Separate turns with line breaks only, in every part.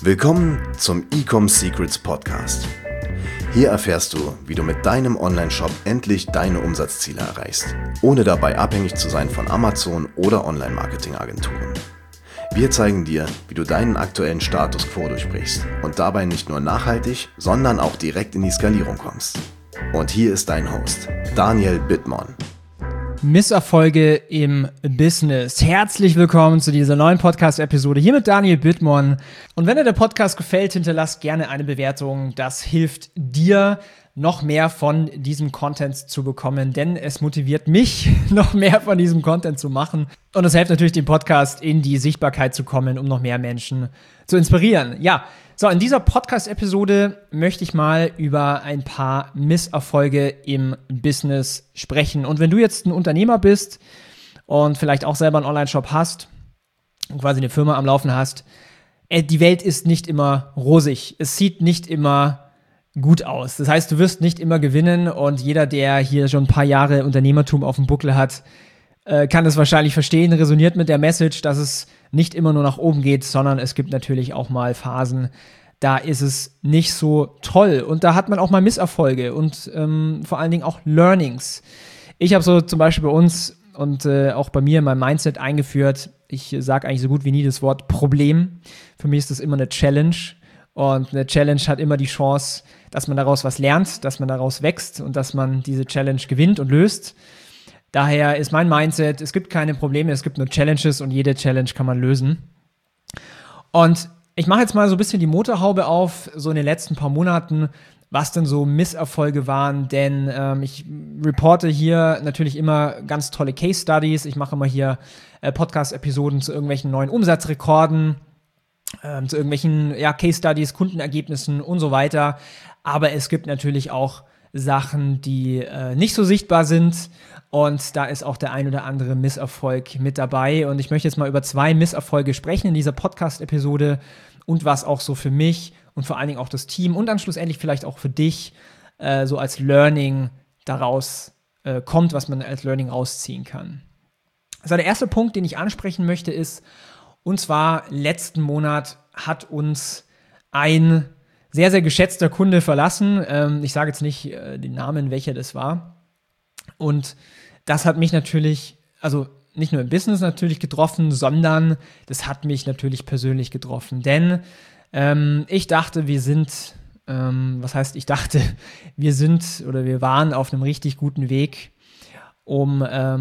Willkommen zum Ecom Secrets Podcast. Hier erfährst du, wie du mit deinem Online-Shop endlich deine Umsatzziele erreichst, ohne dabei abhängig zu sein von Amazon oder Online-Marketing-Agenturen. Wir zeigen dir, wie du deinen aktuellen Status quo durchbrichst und dabei nicht nur nachhaltig, sondern auch direkt in die Skalierung kommst. Und hier ist dein Host, Daniel Bittmann.
Misserfolge im Business. Herzlich willkommen zu dieser neuen Podcast-Episode hier mit Daniel Bittmann. Und wenn dir der Podcast gefällt, hinterlass gerne eine Bewertung. Das hilft dir, noch mehr von diesem Content zu bekommen, denn es motiviert mich, noch mehr von diesem Content zu machen. Und es hilft natürlich dem Podcast, in die Sichtbarkeit zu kommen, um noch mehr Menschen zu inspirieren. Ja, so, in dieser Podcast-Episode möchte ich mal über ein paar Misserfolge im Business sprechen. Und wenn du jetzt ein Unternehmer bist und vielleicht auch selber einen Online-Shop hast und quasi eine Firma am Laufen hast, die Welt ist nicht immer rosig. Es sieht nicht immer gut aus. Das heißt, du wirst nicht immer gewinnen und jeder, der hier schon ein paar Jahre Unternehmertum auf dem Buckel hat, kann es wahrscheinlich verstehen, resoniert mit der Message, dass es nicht immer nur nach oben geht, sondern es gibt natürlich auch mal Phasen, da ist es nicht so toll und da hat man auch mal Misserfolge und vor allen Dingen auch Learnings. Ich habe so zum Beispiel bei uns und auch bei mir in meinem Mindset eingeführt, ich sage eigentlich so gut wie nie das Wort Problem. Für mich ist das immer eine Challenge und eine Challenge hat immer die Chance, dass man daraus was lernt, dass man daraus wächst und dass man diese Challenge gewinnt und löst. Daher ist mein Mindset, es gibt keine Probleme, es gibt nur Challenges und jede Challenge kann man lösen. Und ich mache jetzt mal so ein bisschen die Motorhaube auf, so in den letzten paar Monaten, was denn so Misserfolge waren, denn ich reporte hier natürlich immer ganz tolle Case Studies, ich mache immer hier Podcast-Episoden zu irgendwelchen neuen Umsatzrekorden, zu irgendwelchen Case Studies, Kundenergebnissen und so weiter, aber es gibt natürlich auch Sachen, die nicht so sichtbar sind. Und da ist auch der ein oder andere Misserfolg mit dabei. Und ich möchte jetzt mal über 2 Misserfolge sprechen in dieser Podcast-Episode und was auch so für mich und vor allen Dingen auch das Team und dann schlussendlich vielleicht auch für dich so als Learning daraus kommt, was man als Learning rausziehen kann. Also der erste Punkt, den ich ansprechen möchte, ist, und zwar letzten Monat hat uns ein sehr, sehr geschätzter Kunde verlassen. Ich sage jetzt nicht den Namen, welcher das war. Und das hat mich natürlich, also nicht nur im Business natürlich getroffen, sondern das hat mich natürlich persönlich getroffen. Denn ich dachte, wir waren auf einem richtig guten Weg, um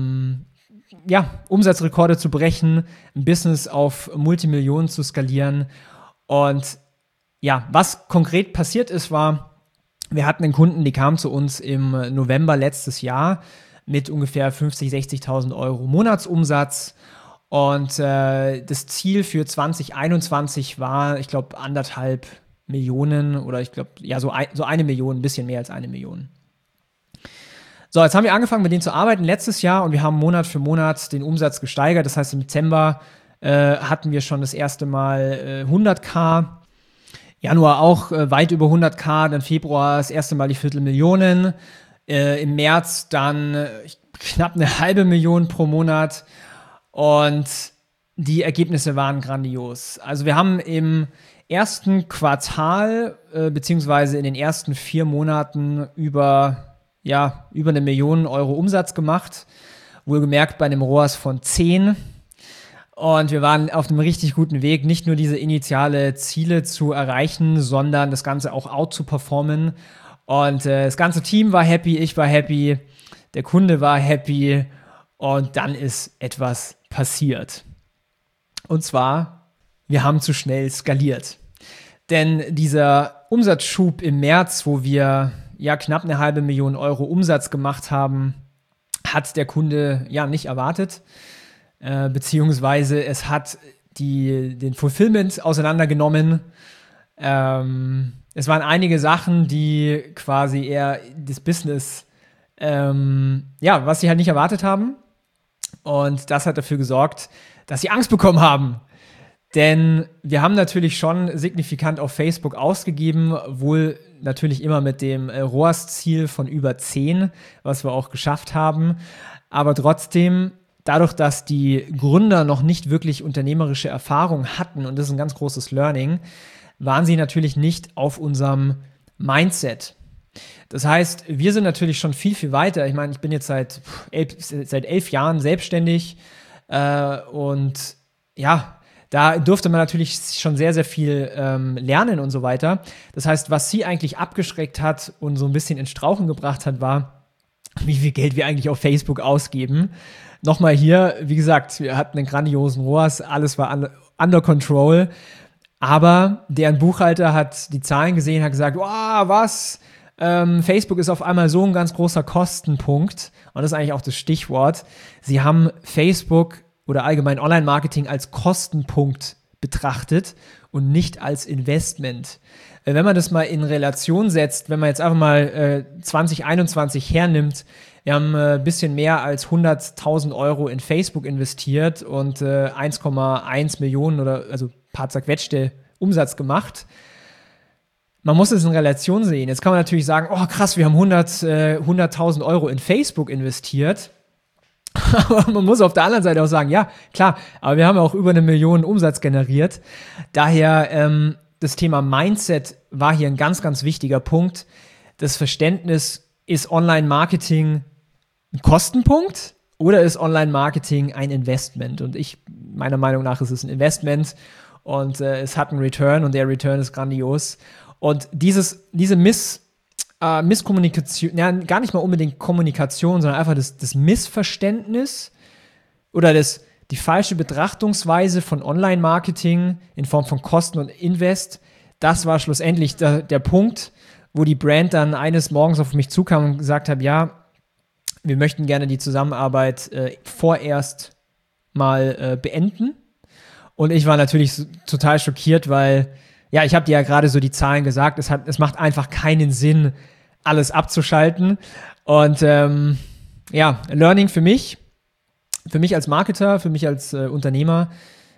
Umsatzrekorde zu brechen, ein Business auf Multimillionen zu skalieren. Und ja, was konkret passiert ist, war, wir hatten einen Kunden, die kam zu uns im November letztes Jahr mit ungefähr 50.000, 60.000 Euro Monatsumsatz und das Ziel für 2021 war, ich glaube, 1,5 Millionen oder ich glaube, ja, so 1 Million, ein bisschen mehr als 1 Million. So, jetzt haben wir angefangen, mit denen zu arbeiten letztes Jahr und wir haben Monat für Monat den Umsatz gesteigert. Das heißt, im Dezember hatten wir schon das erste Mal 100.000, Januar auch weit über 100.000, dann Februar das erste Mal die 250.000, im März dann knapp 500.000 pro Monat und die Ergebnisse waren grandios. Also wir haben im ersten Quartal beziehungsweise in den ersten 4 Monaten über 1 Million Euro Umsatz gemacht, wohlgemerkt bei einem ROAS von 10. Und wir waren auf einem richtig guten Weg, nicht nur diese initiale Ziele zu erreichen, sondern das Ganze auch out zu performen. Und das ganze Team war happy, ich war happy, der Kunde war happy und dann ist etwas passiert. Und zwar, wir haben zu schnell skaliert. Denn dieser Umsatzschub im März, wo wir knapp 500.000 Euro Umsatz gemacht haben, hat der Kunde nicht erwartet. Beziehungsweise es hat den Fulfillment auseinandergenommen. Es waren einige Sachen, die quasi eher das Business, was sie halt nicht erwartet haben. Und das hat dafür gesorgt, dass sie Angst bekommen haben. Denn wir haben natürlich schon signifikant auf Facebook ausgegeben, wohl natürlich immer mit dem ROAS-Ziel von über 10, was wir auch geschafft haben. Aber trotzdem dadurch, dass die Gründer noch nicht wirklich unternehmerische Erfahrung hatten, und das ist ein ganz großes Learning, waren sie natürlich nicht auf unserem Mindset. Das heißt, wir sind natürlich schon viel, viel weiter. Ich meine, ich bin jetzt seit 11 Jahren selbstständig und ja, da durfte man natürlich schon sehr, sehr viel lernen und so weiter. Das heißt, was sie eigentlich abgeschreckt hat und so ein bisschen ins Strauchen gebracht hat, war, wie viel Geld wir eigentlich auf Facebook ausgeben. Nochmal hier, wie gesagt, wir hatten einen grandiosen ROAS, alles war under control, aber deren Buchhalter hat die Zahlen gesehen, hat gesagt, wow, was? Facebook ist auf einmal so ein ganz großer Kostenpunkt und das ist eigentlich auch das Stichwort. Sie haben Facebook oder allgemein Online-Marketing als Kostenpunkt betrachtet und nicht als Investment. Wenn man das mal in Relation setzt, wenn man jetzt einfach mal 2021 hernimmt, wir haben ein bisschen mehr als 100.000 Euro in Facebook investiert und 1,1 Millionen oder also ein paar zerquetschte Umsatz gemacht. Man muss es in Relation sehen. Jetzt kann man natürlich sagen, oh krass, wir haben 100.000 Euro in Facebook investiert. Aber man muss auf der anderen Seite auch sagen, ja, klar, aber wir haben auch über 1 Million Umsatz generiert. Daher das Thema Mindset war hier ein ganz, ganz wichtiger Punkt. Das Verständnis, ist Online-Marketing ein Kostenpunkt oder ist Online-Marketing ein Investment? Und meiner Meinung nach ist es ein Investment und es hat einen Return und der Return ist grandios. Und diese Misskommunikation, ja, gar nicht mal unbedingt Kommunikation, sondern einfach das Missverständnis oder die falsche Betrachtungsweise von Online-Marketing in Form von Kosten und Invest, das war schlussendlich der Punkt, wo die Brand dann eines Morgens auf mich zukam und gesagt hat, ja, wir möchten gerne die Zusammenarbeit vorerst mal beenden. Und ich war natürlich total schockiert, weil ja, ich habe dir ja gerade so die Zahlen gesagt, es macht einfach keinen Sinn, alles abzuschalten. Und ja, Learning für mich als Marketer, für mich als Unternehmer,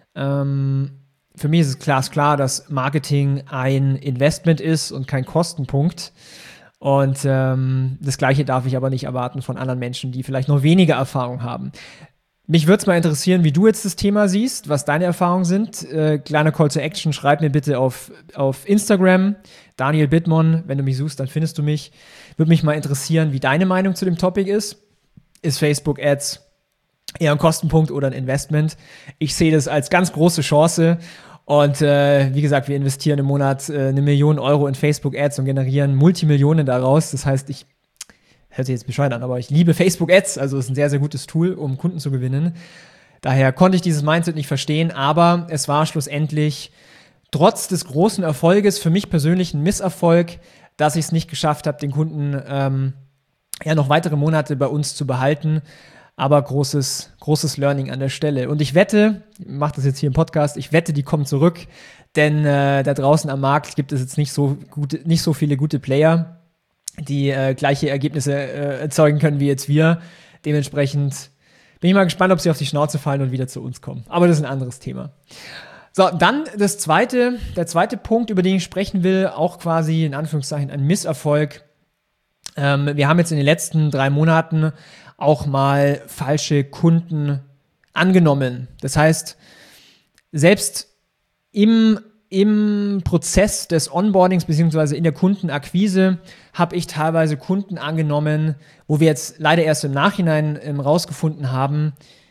für mich ist es glasklar, dass Marketing ein Investment ist und kein Kostenpunkt. Und das Gleiche darf ich aber nicht erwarten von anderen Menschen, die vielleicht noch weniger Erfahrung haben. Mich würde es mal interessieren, wie du jetzt das Thema siehst, was deine Erfahrungen sind. Kleiner Call to Action, schreib mir bitte auf Instagram, Daniel Bittmann, wenn du mich suchst, dann findest du mich. Würde mich mal interessieren, wie deine Meinung zu dem Topic ist. Ist Facebook Ads eher ein Kostenpunkt oder ein Investment? Ich sehe das als ganz große Chance. Und wie gesagt, wir investieren im Monat 1 Million Euro in Facebook Ads und generieren Multimillionen daraus. Das heißt, hört sich jetzt bescheuert an, aber ich liebe Facebook Ads, also es ist ein sehr, sehr gutes Tool, um Kunden zu gewinnen. Daher konnte ich dieses Mindset nicht verstehen, aber es war schlussendlich trotz des großen Erfolges für mich persönlich ein Misserfolg, dass ich es nicht geschafft habe, den Kunden noch weitere Monate bei uns zu behalten. Aber großes Learning an der Stelle. Und ich wette, ich mache das jetzt hier im Podcast, ich wette, die kommen zurück, denn da draußen am Markt gibt es jetzt nicht so viele gute Player, die gleiche Ergebnisse erzeugen können wie jetzt wir. Dementsprechend bin ich mal gespannt, ob sie auf die Schnauze fallen und wieder zu uns kommen. Aber das ist ein anderes Thema. So, dann der zweite Punkt, über den ich sprechen will, auch quasi in Anführungszeichen ein Misserfolg. Wir haben jetzt in den letzten 3 Monaten auch mal falsche Kunden angenommen. Das heißt, selbst im Prozess des Onboardings beziehungsweise in der Kundenakquise habe ich teilweise Kunden angenommen, wo wir jetzt leider erst im Nachhinein rausgefunden haben,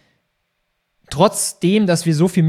trotzdem, dass wir so viel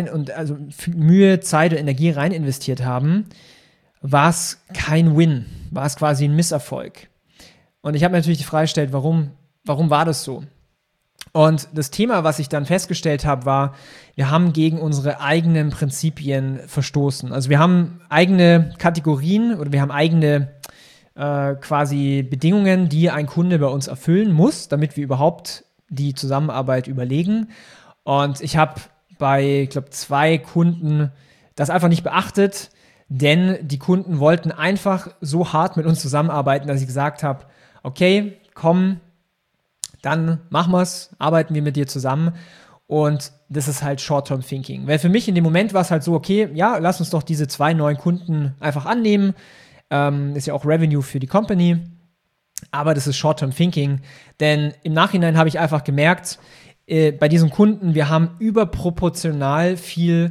Mühe, Zeit und Energie rein investiert haben, war es kein Win, war es quasi ein Misserfolg. Und ich habe mir natürlich die Frage gestellt, warum war das so? Und das Thema, was ich dann festgestellt habe, war, wir haben gegen unsere eigenen Prinzipien verstoßen. Also wir haben eigene Kategorien oder wir haben eigene quasi Bedingungen, die ein Kunde bei uns erfüllen muss, damit wir überhaupt die Zusammenarbeit überlegen. Und ich habe bei, ich glaube, 2 Kunden das einfach nicht beachtet, denn die Kunden wollten einfach so hart mit uns zusammenarbeiten, dass ich gesagt habe, okay, komm, dann machen wir es, arbeiten wir mit dir zusammen. Und das ist halt Short-Term Thinking. Weil für mich in dem Moment war es halt so, okay, ja, lass uns doch diese 2 neuen Kunden einfach annehmen. Ist ja auch Revenue für die Company. Aber das ist Short-Term Thinking. Denn im Nachhinein habe ich einfach gemerkt, bei diesen Kunden, wir haben überproportional viel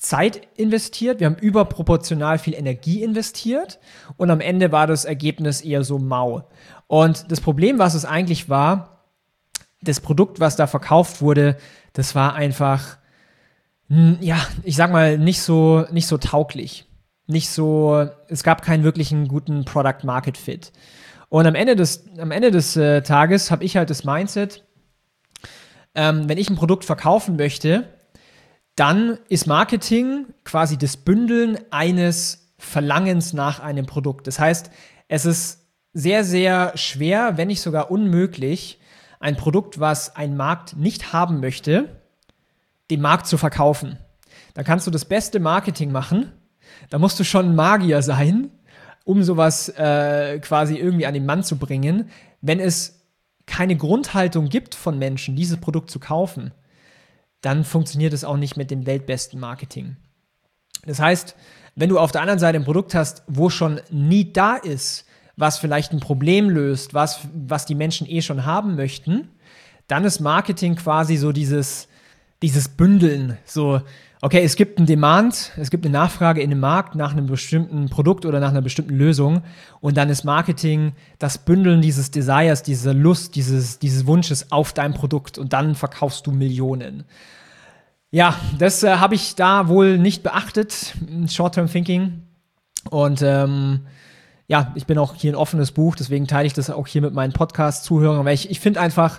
Zeit investiert, wir haben überproportional viel Energie investiert und am Ende war das Ergebnis eher so mau. Und das Problem, was es eigentlich war, das Produkt, was da verkauft wurde, das war einfach, ja, ich sag mal, nicht so tauglich. Es gab keinen wirklichen guten Product-Market-Fit. Und am Ende des Tages habe ich halt das Mindset, wenn ich ein Produkt verkaufen möchte, dann ist Marketing quasi das Bündeln eines Verlangens nach einem Produkt. Das heißt, es ist sehr, sehr schwer, wenn nicht sogar unmöglich, ein Produkt, was ein Markt nicht haben möchte, dem Markt zu verkaufen. Da kannst du das beste Marketing machen, da musst du schon ein Magier sein, um sowas quasi irgendwie an den Mann zu bringen. Wenn es keine Grundhaltung gibt von Menschen, dieses Produkt zu kaufen, dann funktioniert es auch nicht mit dem weltbesten Marketing. Das heißt, wenn du auf der anderen Seite ein Produkt hast, wo schon Need da ist, was vielleicht ein Problem löst, was die Menschen schon haben möchten, dann ist Marketing quasi so dieses Bündeln. So, okay, es gibt einen Demand, es gibt eine Nachfrage in dem Markt nach einem bestimmten Produkt oder nach einer bestimmten Lösung und dann ist Marketing das Bündeln dieses Desires, dieser Lust, dieses Wunsches auf dein Produkt und dann verkaufst du Millionen. Ja, das habe ich da wohl nicht beachtet, Short-Term Thinking. Und ja, ich bin auch hier ein offenes Buch, deswegen teile ich das auch hier mit meinen Podcast-Zuhörern, weil ich finde einfach,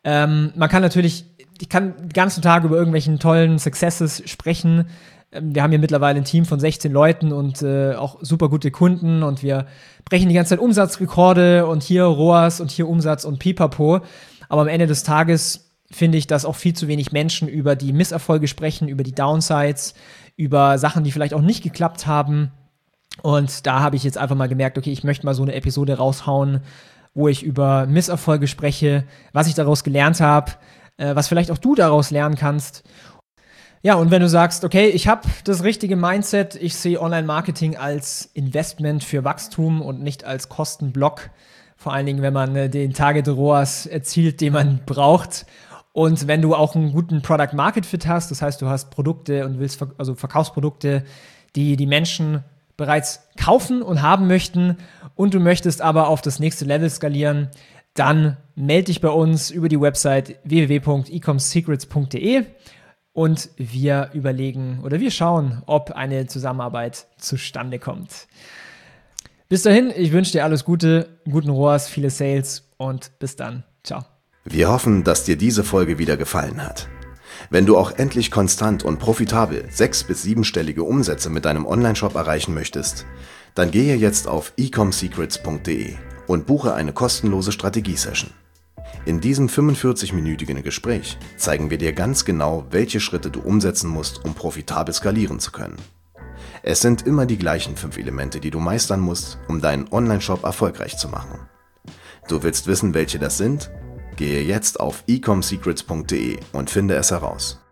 ich kann den ganzen Tag über irgendwelchen tollen Successes sprechen. Wir haben hier mittlerweile ein Team von 16 Leuten und auch super gute Kunden und wir brechen die ganze Zeit Umsatzrekorde und hier ROAS und hier Umsatz und Pipapo. Aber am Ende des Tages finde ich, dass auch viel zu wenig Menschen über die Misserfolge sprechen, über die Downsides, über Sachen, die vielleicht auch nicht geklappt haben. Und da habe ich jetzt einfach mal gemerkt, okay, ich möchte mal so eine Episode raushauen, wo ich über Misserfolge spreche, was ich daraus gelernt habe, was vielleicht auch du daraus lernen kannst. Ja, und wenn du sagst, okay, ich habe das richtige Mindset, ich sehe Online-Marketing als Investment für Wachstum und nicht als Kostenblock, vor allen Dingen, wenn man den Target ROAS erzielt, den man braucht. Und wenn du auch einen guten Product-Market-Fit hast, das heißt, du hast Produkte und verkaufst Produkte, die Menschen bereits kaufen und haben möchten und du möchtest aber auf das nächste Level skalieren, dann melde dich bei uns über die Website www.ecomsecrets.de und wir überlegen oder wir schauen, ob eine Zusammenarbeit zustande kommt. Bis dahin, ich wünsche dir alles Gute, guten ROAS, viele Sales und bis dann. Ciao.
Wir hoffen, dass dir diese Folge wieder gefallen hat. Wenn du auch endlich konstant und profitabel 6- bis 7-stellige Umsätze mit deinem Onlineshop erreichen möchtest, dann gehe jetzt auf ecomsecrets.de und buche eine kostenlose Strategie-Session. In diesem 45-minütigen Gespräch zeigen wir dir ganz genau, welche Schritte du umsetzen musst, um profitabel skalieren zu können. Es sind immer die gleichen 5 Elemente, die du meistern musst, um deinen Onlineshop erfolgreich zu machen. Du willst wissen, welche das sind? Gehe jetzt auf ecomsecrets.de und finde es heraus.